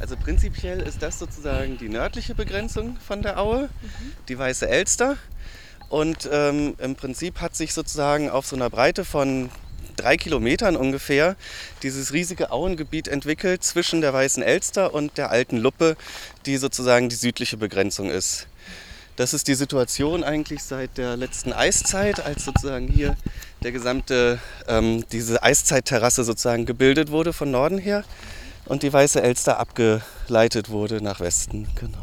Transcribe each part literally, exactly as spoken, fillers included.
Also prinzipiell ist das sozusagen die nördliche Begrenzung von der Aue, mhm. die Weiße Elster. Und ähm, im Prinzip hat sich sozusagen auf so einer Breite von drei Kilometern ungefähr dieses riesige Auengebiet entwickelt zwischen der Weißen Elster und der Alten Luppe, die sozusagen die südliche Begrenzung ist. Das ist die Situation eigentlich seit der letzten Eiszeit, als sozusagen hier der gesamte, ähm, diese Eiszeitterrasse sozusagen gebildet wurde von Norden her und die Weiße Elster abgeleitet wurde nach Westen. Genau.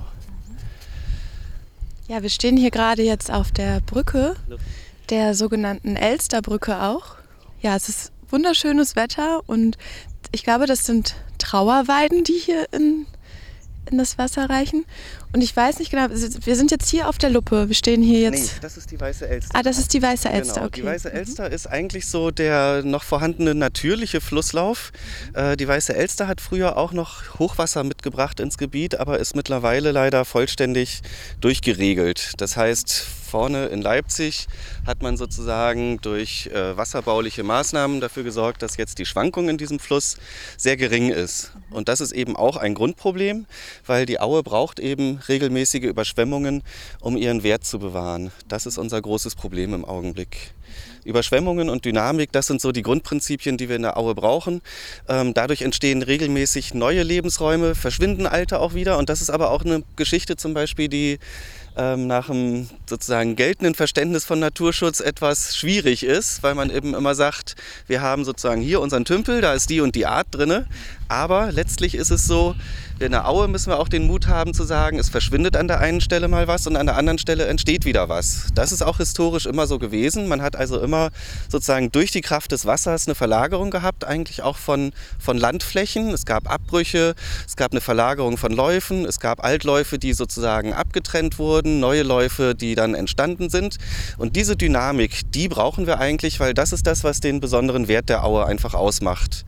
Ja, wir stehen hier gerade jetzt auf der Brücke, der sogenannten Elsterbrücke auch. Ja, es ist wunderschönes Wetter und ich glaube, das sind Trauerweiden, die hier in, in das Wasser reichen. Und ich weiß nicht genau, wir sind jetzt hier auf der Luppe, wir stehen hier jetzt... Nee, das ist die Weiße Elster. Ah, das ist die Weiße Elster, genau, okay. Die Weiße Elster mhm. ist eigentlich so der noch vorhandene natürliche Flusslauf. Äh, die Weiße Elster hat früher auch noch Hochwasser mitgebracht ins Gebiet, aber ist mittlerweile leider vollständig durchgeregelt. Das heißt, vorne in Leipzig hat man sozusagen durch äh, wasserbauliche Maßnahmen dafür gesorgt, dass jetzt die Schwankung in diesem Fluss sehr gering ist. Und das ist eben auch ein Grundproblem, weil die Aue braucht eben regelmäßige Überschwemmungen, um ihren Wert zu bewahren. Das ist unser großes Problem im Augenblick. Überschwemmungen und Dynamik, das sind so die Grundprinzipien, die wir in der Aue brauchen. Ähm, dadurch entstehen regelmäßig neue Lebensräume, verschwinden alte auch wieder. Und das ist aber auch eine Geschichte zum Beispiel, die ähm, nach dem sozusagen geltenden Verständnis von Naturschutz etwas schwierig ist, weil man eben immer sagt, wir haben sozusagen hier unseren Tümpel, da ist die und die Art drin. Aber letztlich ist es so, in der Aue müssen wir auch den Mut haben zu sagen, es verschwindet an der einen Stelle mal was und an der anderen Stelle entsteht wieder was. Das ist auch historisch immer so gewesen. Man hat also immer sozusagen durch die Kraft des Wassers eine Verlagerung gehabt, eigentlich auch von, von Landflächen. Es gab Abbrüche, es gab eine Verlagerung von Läufen, es gab Altläufe, die sozusagen abgetrennt wurden, neue Läufe, die dann entstanden sind. Und diese Dynamik, die brauchen wir eigentlich, weil das ist das, was den besonderen Wert der Aue einfach ausmacht.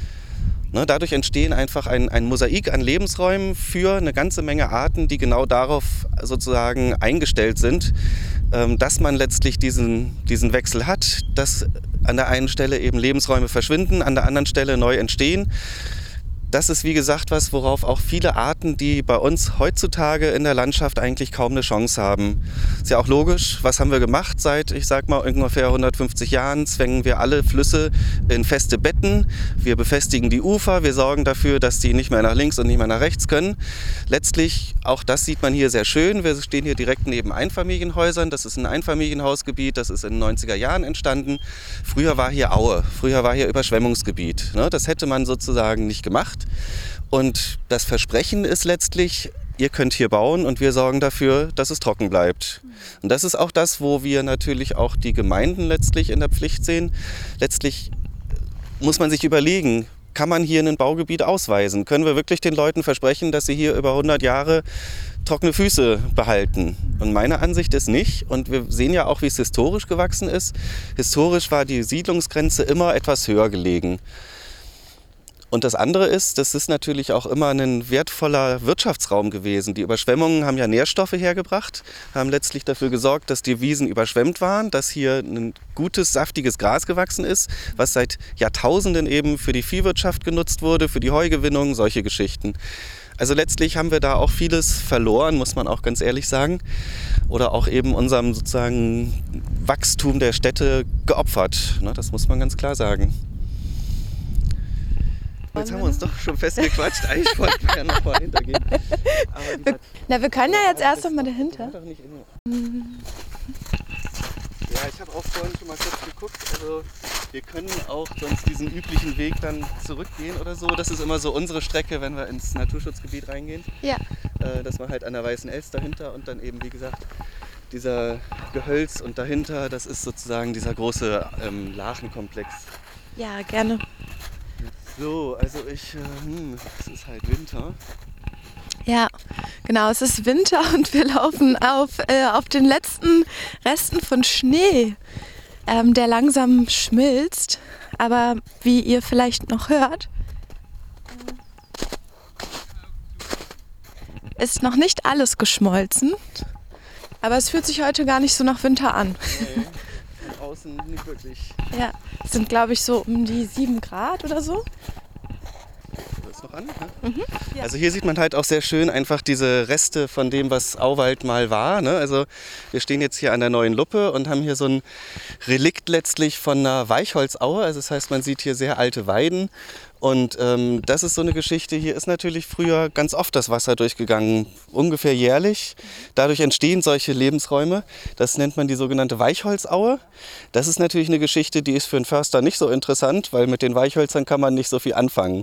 Ne, dadurch entstehen einfach ein, ein Mosaik an Lebensräumen für eine ganze Menge Arten, die genau darauf sozusagen eingestellt sind, ähm, dass man letztlich diesen, diesen Wechsel hat, dass an der einen Stelle eben Lebensräume verschwinden, an der anderen Stelle neu entstehen. Das ist, wie gesagt, was, worauf auch viele Arten, die bei uns heutzutage in der Landschaft eigentlich kaum eine Chance haben. Ist ja auch logisch, was haben wir gemacht seit, ich sag mal, ungefähr hundertfünfzig Jahren? Zwängen wir alle Flüsse in feste Betten, wir befestigen die Ufer, wir sorgen dafür, dass die nicht mehr nach links und nicht mehr nach rechts können. Letztlich, auch das sieht man hier sehr schön, wir stehen hier direkt neben Einfamilienhäusern, das ist ein Einfamilienhausgebiet, das ist in den neunziger Jahren entstanden. Früher war hier Aue, früher war hier Überschwemmungsgebiet. Das hätte man sozusagen nicht gemacht. Und das Versprechen ist letztlich, ihr könnt hier bauen und wir sorgen dafür, dass es trocken bleibt. Und das ist auch das, wo wir natürlich auch die Gemeinden letztlich in der Pflicht sehen. Letztlich muss man sich überlegen, kann man hier ein Baugebiet ausweisen? Können wir wirklich den Leuten versprechen, dass sie hier über hundert Jahre trockene Füße behalten? Und meine Ansicht ist nicht. Und wir sehen ja auch, wie es historisch gewachsen ist. Historisch war die Siedlungsgrenze immer etwas höher gelegen. Und das andere ist, das ist natürlich auch immer ein wertvoller Wirtschaftsraum gewesen. Die Überschwemmungen haben ja Nährstoffe hergebracht, haben letztlich dafür gesorgt, dass die Wiesen überschwemmt waren, dass hier ein gutes, saftiges Gras gewachsen ist, was seit Jahrtausenden eben für die Viehwirtschaft genutzt wurde, für die Heugewinnung, solche Geschichten. Also letztlich haben wir da auch vieles verloren, muss man auch ganz ehrlich sagen. Oder auch eben unserem sozusagen Wachstum der Städte geopfert. Das muss man ganz klar sagen. Jetzt haben wir uns doch schon festgequatscht. Eigentlich wollten wir ja noch mal hintergehen. Aber wir, na, wir können ja jetzt erst noch mal dahinter. Ja, ich habe auch vorhin schon mal kurz geguckt. Also wir können auch sonst diesen üblichen Weg dann zurückgehen oder so. Das ist immer so unsere Strecke, wenn wir ins Naturschutzgebiet reingehen. Ja. Äh, dass man halt an der Weißen Elster dahinter und dann eben, wie gesagt, dieser Gehölz und dahinter, das ist sozusagen dieser große ähm, Lachenkomplex. Ja, gerne. So, also ich, äh, hm, es ist halt Winter. Ja, genau, es ist Winter und wir laufen auf, äh, auf den letzten Resten von Schnee, ähm, der langsam schmilzt. Aber wie ihr vielleicht noch hört, ist noch nicht alles geschmolzen. Aber es fühlt sich heute gar nicht so nach Winter an. Nee, von außen nicht wirklich. Ja, es sind glaube ich so um die sieben Grad oder so. Da ist noch an. Ne? Mhm, ja. Also hier sieht man halt auch sehr schön einfach diese Reste von dem, was Auwald mal war. Ne? Also wir stehen jetzt hier an der Neuen Luppe und haben hier so ein Relikt letztlich von einer Weichholzaue. Also das heißt, man sieht hier sehr alte Weiden. Und ähm, das ist so eine Geschichte, hier ist natürlich früher ganz oft das Wasser durchgegangen, ungefähr jährlich. Dadurch entstehen solche Lebensräume. Das nennt man die sogenannte Weichholzaue. Das ist natürlich eine Geschichte, die ist für einen Förster nicht so interessant, weil mit den Weichhölzern kann man nicht so viel anfangen.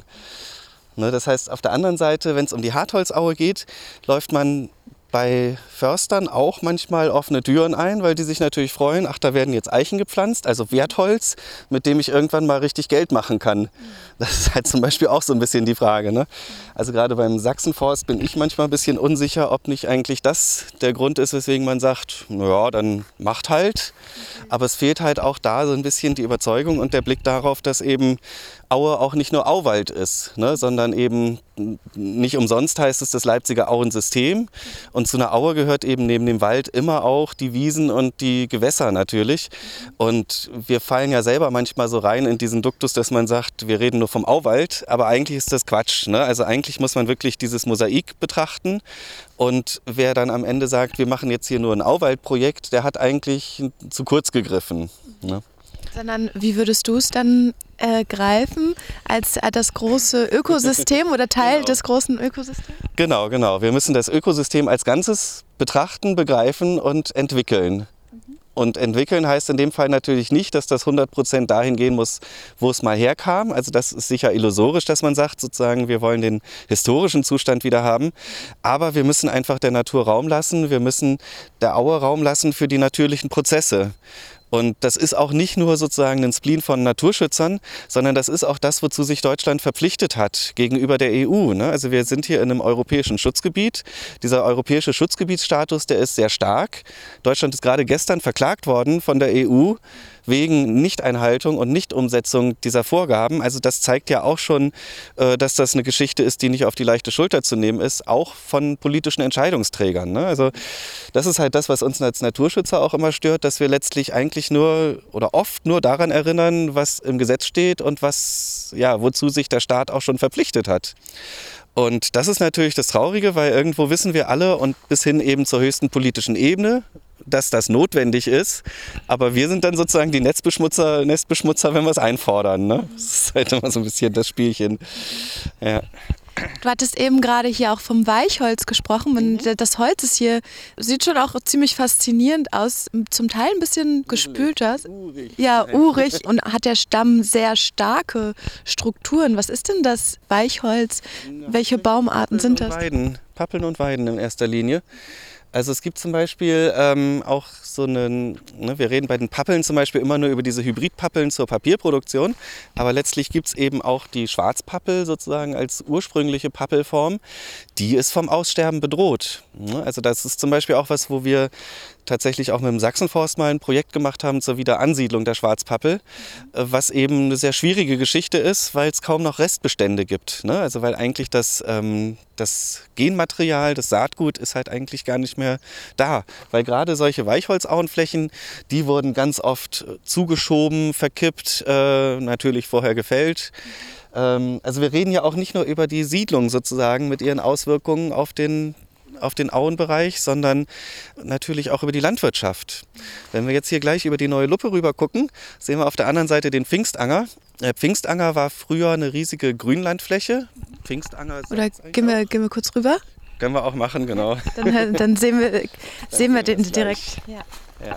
Ne, das heißt, auf der anderen Seite, wenn es um die Hartholzaue geht, läuft man bei Förstern auch manchmal offene Türen ein, weil die sich natürlich freuen, ach, da werden jetzt Eichen gepflanzt, also Wertholz, mit dem ich irgendwann mal richtig Geld machen kann. Das ist halt zum Beispiel auch so ein bisschen die Frage. Ne? Also gerade beim Sachsenforst bin ich manchmal ein bisschen unsicher, ob nicht eigentlich das der Grund ist, weswegen man sagt, naja, dann macht halt. Aber es fehlt halt auch da so ein bisschen die Überzeugung und der Blick darauf, dass eben Aue auch nicht nur Auwald ist, ne, sondern eben nicht umsonst heißt es das Leipziger Auensystem. Und zu einer Aue gehört eben neben dem Wald immer auch die Wiesen und die Gewässer natürlich. Und wir fallen ja selber manchmal so rein in diesen Duktus, dass man sagt, wir reden nur vom Auwald, aber eigentlich ist das Quatsch. Ne? Also eigentlich muss man wirklich dieses Mosaik betrachten. Und wer dann am Ende sagt, wir machen jetzt hier nur ein Auwaldprojekt, der hat eigentlich zu kurz gegriffen. Ne? Sondern wie würdest du es dann äh, greifen als äh, das große Ökosystem oder Teil Genau. des großen Ökosystems? Genau, genau. Wir müssen das Ökosystem als Ganzes betrachten, begreifen und entwickeln. Mhm. Und entwickeln heißt in dem Fall natürlich nicht, dass das hundert Prozent dahin gehen muss, wo es mal herkam. Also das ist sicher illusorisch, dass man sagt, sozusagen, wir wollen den historischen Zustand wieder haben. Aber wir müssen einfach der Natur Raum lassen. Wir müssen der Aue Raum lassen für die natürlichen Prozesse. Und das ist auch nicht nur sozusagen ein Spleen von Naturschützern, sondern das ist auch das, wozu sich Deutschland verpflichtet hat gegenüber der E U. Ne? Also wir sind hier in einem europäischen Schutzgebiet. Dieser europäische Schutzgebietsstatus, der ist sehr stark. Deutschland ist gerade gestern verklagt worden von der E U wegen Nichteinhaltung und Nichtumsetzung dieser Vorgaben. Also das zeigt ja auch schon, dass das eine Geschichte ist, die nicht auf die leichte Schulter zu nehmen ist, auch von politischen Entscheidungsträgern. Ne? Also das ist halt das, was uns als Naturschützer auch immer stört, dass wir letztlich eigentlich nur oder oft nur daran erinnern, was im Gesetz steht und was, ja, wozu sich der Staat auch schon verpflichtet hat. Und das ist natürlich das Traurige, weil irgendwo wissen wir alle und bis hin eben zur höchsten politischen Ebene, dass das notwendig ist. Aber wir sind dann sozusagen die Netzbeschmutzer, Nestbeschmutzer, wenn wir es einfordern. Ne? Das ist halt immer so ein bisschen das Spielchen. Ja. Du hattest eben gerade hier auch vom Weichholz gesprochen. Und das Holz ist hier, sieht schon auch ziemlich faszinierend aus. Zum Teil ein bisschen gespülter. Urig. Ja, urig. Und hat der Stamm sehr starke Strukturen. Was ist denn das Weichholz? Welche Baumarten sind das? Weiden. Pappeln und Weiden in erster Linie. Also es gibt zum Beispiel ähm, auch so einen, ne, wir reden bei den Pappeln zum Beispiel immer nur über diese Hybridpappeln zur Papierproduktion, aber letztlich gibt es eben auch die Schwarzpappel sozusagen als ursprüngliche Pappelform, die ist vom Aussterben bedroht. Ne? Also das ist zum Beispiel auch was, wo wir tatsächlich auch mit dem Sachsenforst mal ein Projekt gemacht haben zur Wiederansiedlung der Schwarzpappel, was eben eine sehr schwierige Geschichte ist, weil es kaum noch Restbestände gibt. Ne? Also weil eigentlich das, ähm, das Genmaterial, das Saatgut ist halt eigentlich gar nicht mehr da. Weil gerade solche Weichholzauenflächen, die wurden ganz oft zugeschoben, verkippt, äh, natürlich vorher gefällt. Ähm, also wir reden ja auch nicht nur über die Siedlung sozusagen mit ihren Auswirkungen auf den auf den Auenbereich, sondern natürlich auch über die Landwirtschaft. Wenn wir jetzt hier gleich über die Neue Luppe rüber gucken, sehen wir auf der anderen Seite den Pfingstanger. Der Pfingstanger war früher eine riesige Grünlandfläche. Pfingstanger Oder gehen wir, gehen wir kurz rüber? Können wir auch machen, genau. Dann, dann sehen wir, sehen wir den direkt. Ja. Ja.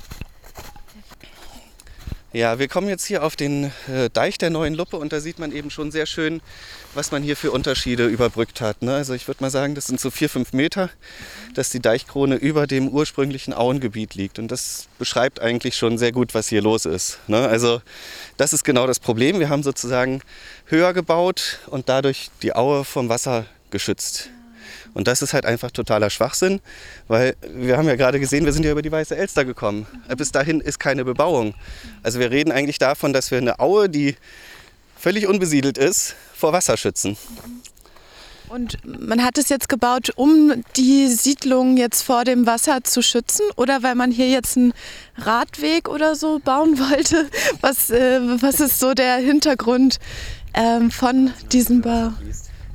Ja, wir kommen jetzt hier auf den äh, Deich der Neuen Luppe und da sieht man eben schon sehr schön, was man hier für Unterschiede überbrückt hat. Ne? Also ich würde mal sagen, das sind so vier, fünf Meter, dass die Deichkrone über dem ursprünglichen Auengebiet liegt. Und das beschreibt eigentlich schon sehr gut, was hier los ist. Ne? Also das ist genau das Problem. Wir haben sozusagen höher gebaut und dadurch die Aue vom Wasser geschützt. Und das ist halt einfach totaler Schwachsinn, weil wir haben ja gerade gesehen, wir sind ja über die Weiße Elster gekommen. Bis dahin ist keine Bebauung. Also wir reden eigentlich davon, dass wir eine Aue, die völlig unbesiedelt ist, vor Wasser schützen. Und man hat es jetzt gebaut, um die Siedlung jetzt vor dem Wasser zu schützen oder weil man hier jetzt einen Radweg oder so bauen wollte? Was, äh, was ist so der Hintergrund ähm, von diesem Bau?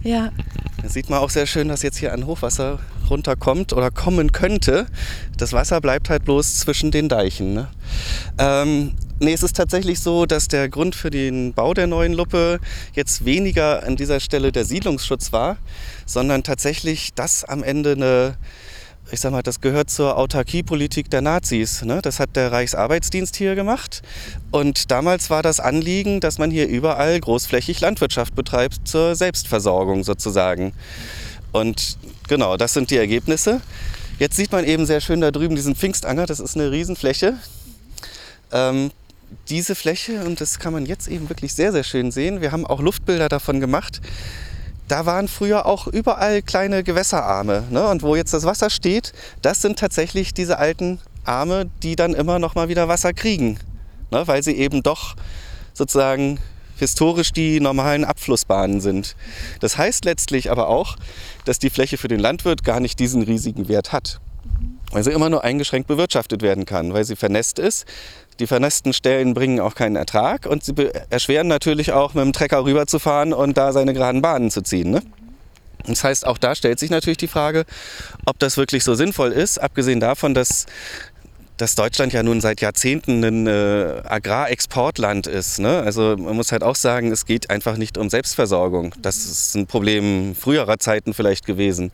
Ja. Da sieht man auch sehr schön, dass jetzt hier ein Hochwasser runterkommt oder kommen könnte. Das Wasser bleibt halt bloß zwischen den Deichen. Ne? Ähm, nee, es ist tatsächlich so, dass der Grund für den Bau der neuen Luppe jetzt weniger an dieser Stelle der Siedlungsschutz war, sondern tatsächlich, dass am Ende eine, ich sag mal, das gehört zur Autarkiepolitik der Nazis. Ne? Das hat der Reichsarbeitsdienst hier gemacht. Und damals war das Anliegen, dass man hier überall großflächig Landwirtschaft betreibt zur Selbstversorgung sozusagen. Und genau, das sind die Ergebnisse. Jetzt sieht man eben sehr schön da drüben diesen Pfingstanger, das ist eine Riesenfläche. Ähm, diese Fläche, und das kann man jetzt eben wirklich sehr, sehr schön sehen, wir haben auch Luftbilder davon gemacht, da waren früher auch überall kleine Gewässerarme. Ne? Und wo jetzt das Wasser steht, das sind tatsächlich diese alten Arme, die dann immer noch mal wieder Wasser kriegen. Ne? Weil sie eben doch sozusagen historisch die normalen Abflussbahnen sind. Das heißt letztlich aber auch, dass die Fläche für den Landwirt gar nicht diesen riesigen Wert hat. Weil sie immer nur eingeschränkt bewirtschaftet werden kann, weil sie vernässt ist. Die vernässten Stellen bringen auch keinen Ertrag und sie erschweren natürlich auch, mit dem Trecker rüberzufahren und da seine geraden Bahnen zu ziehen. Ne? Das heißt, auch da stellt sich natürlich die Frage, ob das wirklich so sinnvoll ist, abgesehen davon, dass dass Deutschland ja nun seit Jahrzehnten ein äh, Agrarexportland ist. Ne? Also man muss halt auch sagen, es geht einfach nicht um Selbstversorgung. Das ist ein Problem früherer Zeiten vielleicht gewesen.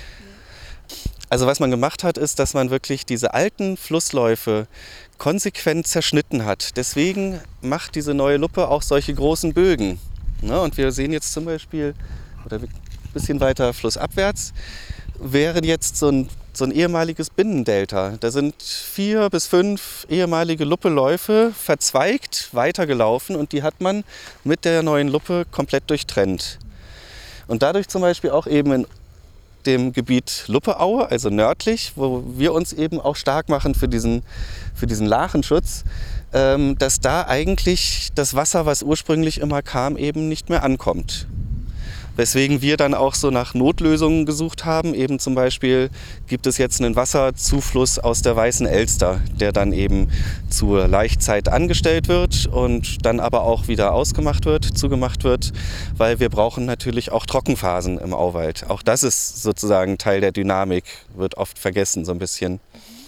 Also was man gemacht hat, ist, dass man wirklich diese alten Flussläufe konsequent zerschnitten hat. Deswegen macht diese neue Luppe auch solche großen Bögen. Ne? Und wir sehen jetzt zum Beispiel, oder ein bisschen weiter flussabwärts, wäre jetzt so ein so ein ehemaliges Binnendelta. Da sind vier bis fünf ehemalige Luppeläufe verzweigt weitergelaufen und die hat man mit der neuen Luppe komplett durchtrennt. Und dadurch zum Beispiel auch eben in dem Gebiet Luppeaue, also nördlich, wo wir uns eben auch stark machen für diesen, für diesen Lachenschutz, ähm, dass da eigentlich das Wasser, was ursprünglich immer kam, eben nicht mehr ankommt. Weswegen wir dann auch so nach Notlösungen gesucht haben. Eben zum Beispiel gibt es jetzt einen Wasserzufluss aus der Weißen Elster, der dann eben zur Laichzeit angestellt wird und dann aber auch wieder ausgemacht wird, zugemacht wird, weil wir brauchen natürlich auch Trockenphasen im Auwald. Auch das ist sozusagen Teil der Dynamik, wird oft vergessen so ein bisschen.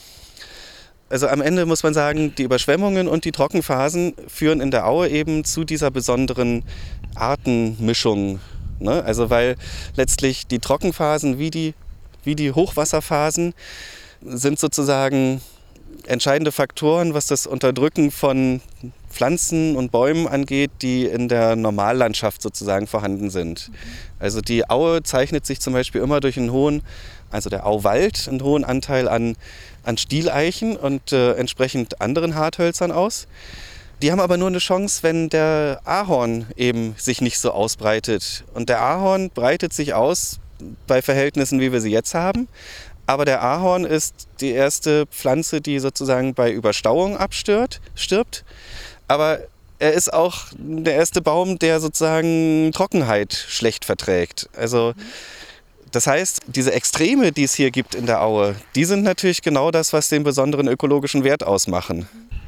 Also am Ende muss man sagen, die Überschwemmungen und die Trockenphasen führen in der Aue eben zu dieser besonderen Artenmischung. Ne? Also weil letztlich die Trockenphasen wie die, wie die Hochwasserphasen sind sozusagen entscheidende Faktoren, was das Unterdrücken von Pflanzen und Bäumen angeht, die in der Normallandschaft sozusagen vorhanden sind. Also die Aue zeichnet sich zum Beispiel immer durch einen hohen, also der Auwald, einen hohen Anteil an, an Stieleichen und äh, entsprechend anderen Harthölzern aus. Die haben aber nur eine Chance, wenn der Ahorn eben sich nicht so ausbreitet. Und der Ahorn breitet sich aus bei Verhältnissen, wie wir sie jetzt haben. Aber der Ahorn ist die erste Pflanze, die sozusagen bei Überstauung abstirbt, stirbt. Aber er ist auch der erste Baum, der sozusagen Trockenheit schlecht verträgt. Also das heißt, diese Extreme, die es hier gibt in der Aue, die sind natürlich genau das, was den besonderen ökologischen Wert ausmachen.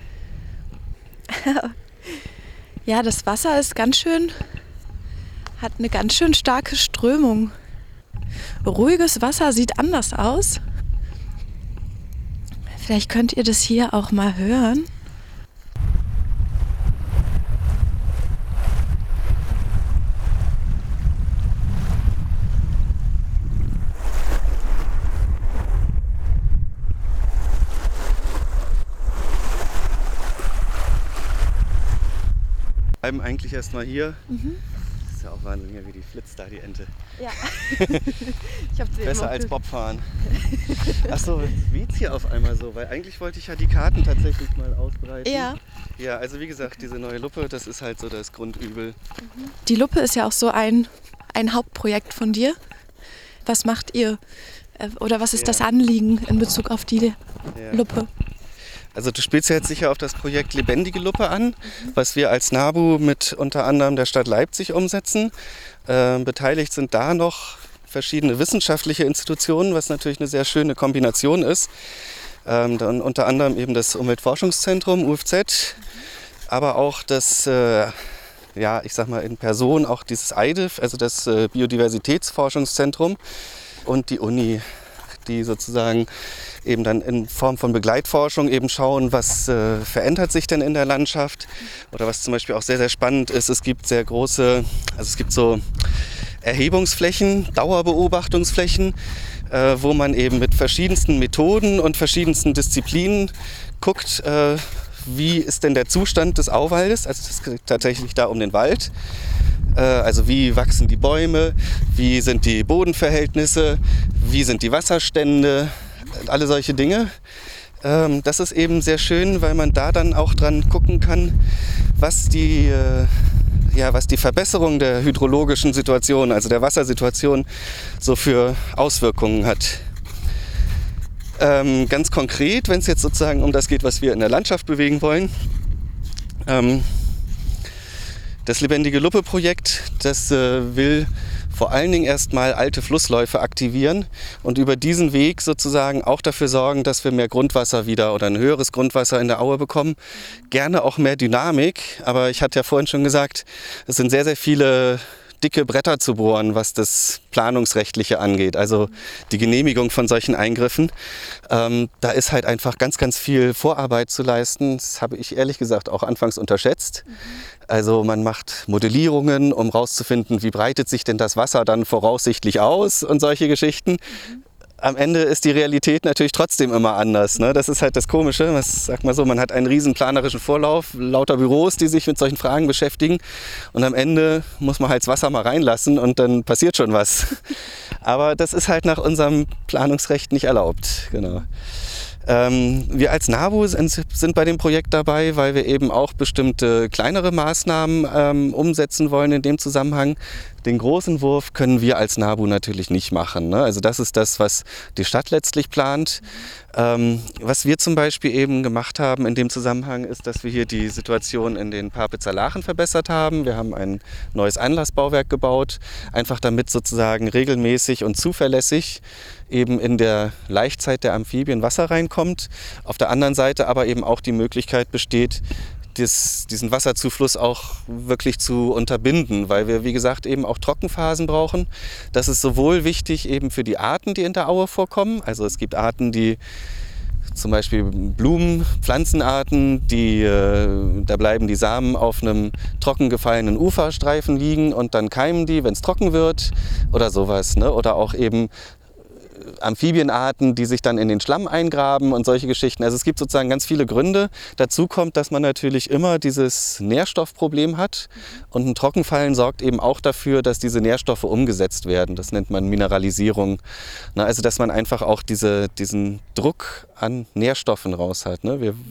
Ja, das Wasser ist ganz schön, hat eine ganz schön starke Strömung. Ruhiges Wasser sieht anders aus. Vielleicht könnt ihr das hier auch mal hören. Wir bleiben eigentlich erstmal hier. Mhm. Das ist ja auch Wahnsinn, hier wie die flitzt da, die Ente. Ja. Ich hab sie Besser als Bobfahren. Achso, jetzt weht's hier auf einmal so, weil eigentlich wollte ich ja die Karten tatsächlich mal ausbreiten. Ja. Ja, also wie gesagt, diese neue Luppe, das ist halt so das Grundübel. Die Luppe ist ja auch so ein, ein Hauptprojekt von dir. Was macht ihr oder was ist ja. das Anliegen in Bezug auf die ja. Luppe? Also du spielst ja jetzt sicher auf das Projekt Lebendige Luppe an, mhm. was wir als NABU mit unter anderem der Stadt Leipzig umsetzen. Äh, beteiligt sind da noch verschiedene wissenschaftliche Institutionen, was natürlich eine sehr schöne Kombination ist. Ähm, dann unter anderem eben das Umweltforschungszentrum U F Z, mhm. aber auch das, äh, ja, ich sag mal in Person auch dieses I D I F, also das äh, Biodiversitätsforschungszentrum und die Uni, die sozusagen eben dann in Form von Begleitforschung eben schauen, was äh, verändert sich denn in der Landschaft. Oder was zum Beispiel auch sehr, sehr spannend ist, es gibt sehr große, also es gibt so Erhebungsflächen, Dauerbeobachtungsflächen, äh, wo man eben mit verschiedensten Methoden und verschiedensten Disziplinen guckt, äh, wie ist denn der Zustand des Auwaldes, also es geht tatsächlich da um den Wald. Also wie wachsen die Bäume, wie sind die Bodenverhältnisse, wie sind die Wasserstände, alle solche Dinge. Das ist eben sehr schön, weil man da dann auch dran gucken kann, was die, ja, was die Verbesserung der hydrologischen Situation, also der Wassersituation, so für Auswirkungen hat. Ganz konkret, wenn es jetzt sozusagen um das geht, was wir in der Landschaft bewegen wollen, das Lebendige Luppe-Projekt, das äh, will vor allen Dingen erstmal alte Flussläufe aktivieren und über diesen Weg sozusagen auch dafür sorgen, dass wir mehr Grundwasser wieder oder ein höheres Grundwasser in der Aue bekommen. Gerne auch mehr Dynamik, aber ich hatte ja vorhin schon gesagt, es sind sehr, sehr viele dicke Bretter zu bohren, was das Planungsrechtliche angeht, also die Genehmigung von solchen Eingriffen. Ähm, da ist halt einfach ganz, ganz viel Vorarbeit zu leisten. Das habe ich ehrlich gesagt auch anfangs unterschätzt. Mhm. Also man macht Modellierungen, um rauszufinden, wie breitet sich denn das Wasser dann voraussichtlich aus und solche Geschichten. Mhm. Am Ende ist die Realität natürlich trotzdem immer anders. Ne? Das ist halt das Komische. Was, sag mal so, man hat einen riesen planerischen Vorlauf, lauter Büros, die sich mit solchen Fragen beschäftigen. Und am Ende muss man halt das Wasser mal reinlassen und dann passiert schon was. Aber das ist halt nach unserem Planungsrecht nicht erlaubt. Genau. Ähm, wir als NABU sind, sind bei dem Projekt dabei, weil wir eben auch bestimmte kleinere Maßnahmen ähm, umsetzen wollen in dem Zusammenhang. Den großen Wurf können wir als NABU natürlich nicht machen. Ne? Also das ist das, was die Stadt letztlich plant. Ähm, was wir zum Beispiel eben gemacht haben in dem Zusammenhang ist, dass wir hier die Situation in den Parpitzer Lachen verbessert haben. Wir haben ein neues Anlassbauwerk gebaut, einfach damit sozusagen regelmäßig und zuverlässig eben in der Laichzeit der Amphibien Wasser reinkommt. Auf der anderen Seite aber eben auch die Möglichkeit besteht, Dies, diesen Wasserzufluss auch wirklich zu unterbinden, weil wir, wie gesagt, eben auch Trockenphasen brauchen. Das ist sowohl wichtig eben für die Arten, die in der Aue vorkommen. Also es gibt Arten, die zum Beispiel Blumen, Pflanzenarten, die, äh, da bleiben die Samen auf einem trocken gefallenen Uferstreifen liegen und dann keimen die, wenn es trocken wird oder sowas. Ne? Oder auch eben Amphibienarten, die sich dann in den Schlamm eingraben und solche Geschichten. Also es gibt sozusagen ganz viele Gründe. Dazu kommt, dass man natürlich immer dieses Nährstoffproblem hat und ein Trockenfallen sorgt eben auch dafür, dass diese Nährstoffe umgesetzt werden. Das nennt man Mineralisierung. Na, also dass man einfach auch diese, diesen Druck an Nährstoffen raus hat. Ne? Wir,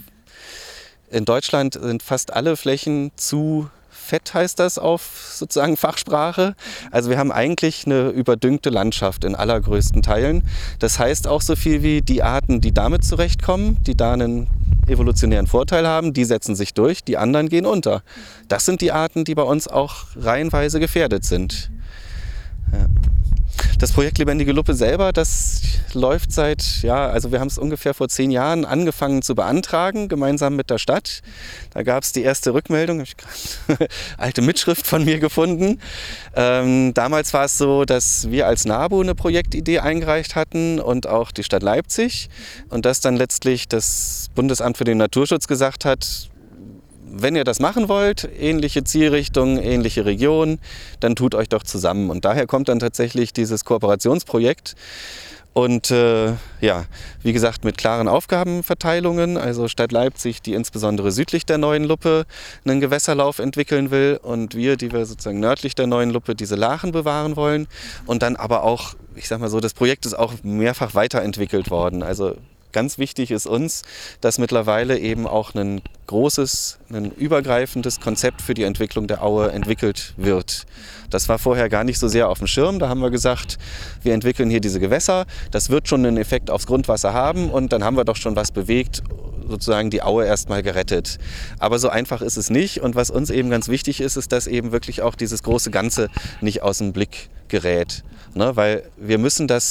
in Deutschland sind fast alle Flächen zu Fett, heißt das auf sozusagen Fachsprache. Also wir haben eigentlich eine überdüngte Landschaft in allergrößten Teilen. Das heißt auch so viel wie die Arten, die damit zurechtkommen, die da einen evolutionären Vorteil haben, die setzen sich durch, die anderen gehen unter. Das sind die Arten, die bei uns auch reihenweise gefährdet sind. Ja. Das Projekt Lebendige Luppe selber, das läuft seit, ja, also wir haben es ungefähr vor zehn Jahren angefangen zu beantragen, gemeinsam mit der Stadt. Da gab es die erste Rückmeldung, habe ich gerade alte Mitschrift von mir gefunden. Ähm, damals war es so, dass wir als NABU eine Projektidee eingereicht hatten und auch die Stadt Leipzig und dass dann letztlich das Bundesamt für den Naturschutz gesagt hat, wenn ihr das machen wollt, ähnliche Zielrichtungen, ähnliche Regionen, dann tut euch doch zusammen. Und daher kommt dann tatsächlich dieses Kooperationsprojekt. Und äh, ja, wie gesagt, mit klaren Aufgabenverteilungen, also Stadt Leipzig, die insbesondere südlich der Neuen Luppe einen Gewässerlauf entwickeln will und wir, die wir sozusagen nördlich der Neuen Luppe diese Lachen bewahren wollen. Und dann aber auch, ich sag mal so, das Projekt ist auch mehrfach weiterentwickelt worden. Also ganz wichtig ist uns, dass mittlerweile eben auch ein großes, ein übergreifendes Konzept für die Entwicklung der Aue entwickelt wird. Das war vorher gar nicht so sehr auf dem Schirm. Da haben wir gesagt, wir entwickeln hier diese Gewässer. Das wird schon einen Effekt aufs Grundwasser haben und dann haben wir doch schon was bewegt, sozusagen die Aue erstmal gerettet. Aber so einfach ist es nicht. Und was uns eben ganz wichtig ist, ist, dass eben wirklich auch dieses große Ganze nicht aus dem Blick gerät. Ne? Weil wir müssen das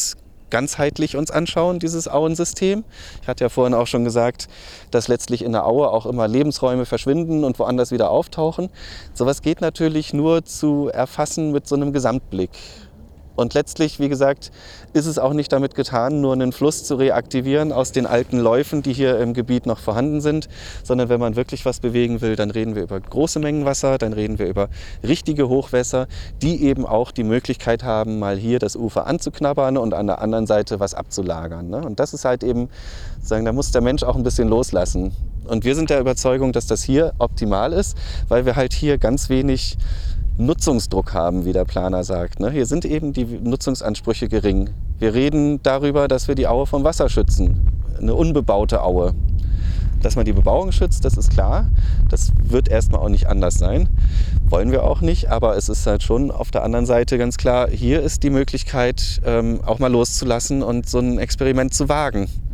ganzheitlich uns anschauen, dieses Auensystem. Ich hatte ja vorhin auch schon gesagt, dass letztlich in der Aue auch immer Lebensräume verschwinden und woanders wieder auftauchen. Sowas geht natürlich nur zu erfassen mit so einem Gesamtblick. Und letztlich, wie gesagt, ist es auch nicht damit getan, nur einen Fluss zu reaktivieren aus den alten Läufen, die hier im Gebiet noch vorhanden sind, sondern wenn man wirklich was bewegen will, dann reden wir über große Mengen Wasser, dann reden wir über richtige Hochwässer, die eben auch die Möglichkeit haben, mal hier das Ufer anzuknabbern und an der anderen Seite was abzulagern. Ne? Und das ist halt eben, sagen, da muss der Mensch auch ein bisschen loslassen. Und wir sind der Überzeugung, dass das hier optimal ist, weil wir halt hier ganz wenig Nutzungsdruck haben, wie der Planer sagt. Hier sind eben die Nutzungsansprüche gering. Wir reden darüber, dass wir die Aue vom Wasser schützen, eine unbebaute Aue. Dass man die Bebauung schützt, das ist klar. Das wird erstmal auch nicht anders sein. Wollen wir auch nicht, aber es ist halt schon auf der anderen Seite ganz klar, hier ist die Möglichkeit, auch mal loszulassen und so ein Experiment zu wagen.